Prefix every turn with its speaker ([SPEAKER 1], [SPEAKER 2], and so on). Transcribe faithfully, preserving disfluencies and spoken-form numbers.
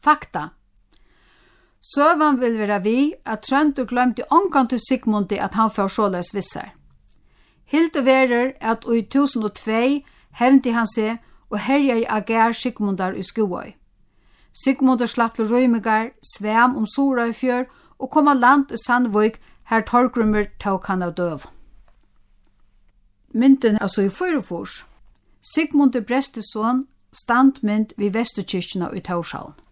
[SPEAKER 1] Fakta. Søvan vil være vi at Tróndur glemte ångan til Sigmundi at han får såleis visser. Hilde verer at i tusen og tvei hevndi han seg og herja i ager Sigmundar i Skúvoy. Sigmundur slapp til røymigar, svam om Sorøyfjør og kom av land i Sandvík her Torgrumur tok han av døv. Mynden altså i Fyrufors. Sigmundur Brestesson standmynd vid Vesturkirkjena i Tórshavn.